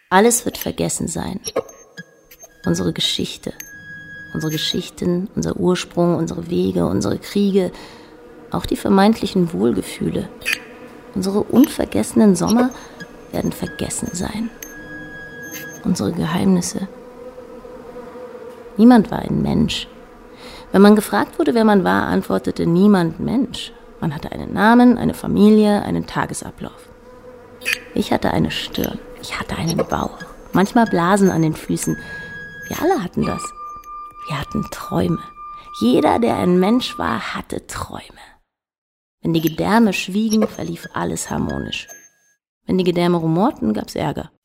Alles wird vergessen sein. Unsere Geschichte, unsere Geschichten, unser Ursprung, unsere Wege, unsere Kriege, auch die vermeintlichen Wohlgefühle. Unsere unvergessenen Sommer werden vergessen sein. Unsere Geheimnisse. Niemand war ein Mensch. Wenn man gefragt wurde, wer man war, antwortete niemand Mensch. Man hatte einen Namen, eine Familie, einen Tagesablauf. Ich hatte eine Stirn, ich hatte einen Bauch, manchmal Blasen an den Füßen. Wir alle hatten das. Wir hatten Träume. Jeder, der ein Mensch war, hatte Träume. Wenn die Gedärme schwiegen, verlief alles harmonisch. Wenn die Gedärme rumorten, gab's Ärger.